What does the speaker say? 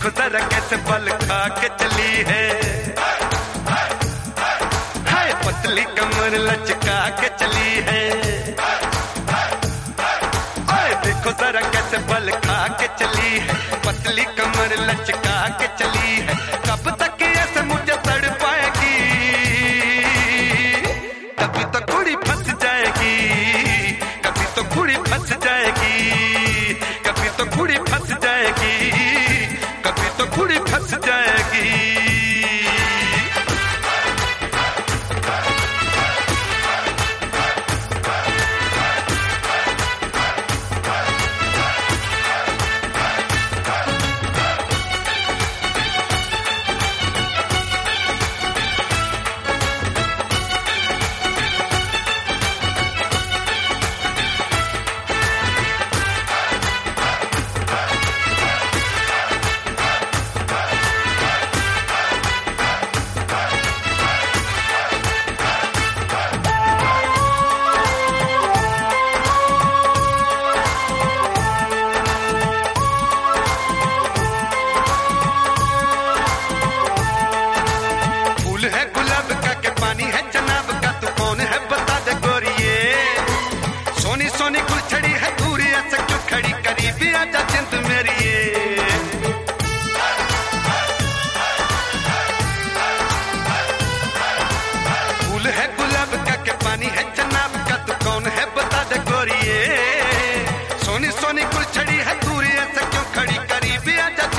देखो जरा कैसे पल खा के चली है, हाय पतली कमर लचका के चली है। ओए देखो जरा कैसे पल खा के चली है, पतली कमर लचका के चली है। कब तक ऐसे मुझे तड़ पाएगी, कभी तो कुड़ी फंस जाएगी, कभी तो कुड़ी फंस जाएगी, कभी तो कुड़ी फंस जाएगी, कभी तो कुड़ी फंस जाएगी। है गुलाब का के पानी है जनाब का, तू कौन है बता दे गोरिये। सोनी सोनी गुलछड़ी है दूरी ऐसे क्यों खड़ी, करीबी आजा जिंद मेरी ये। फूल है गुलाब का के पानी है जनाब का, तू कौन है बता दे गोरिये। सोनी सोनी गुलछड़ी है दूरी ऐसे क्यों खड़ी, करीबी आजा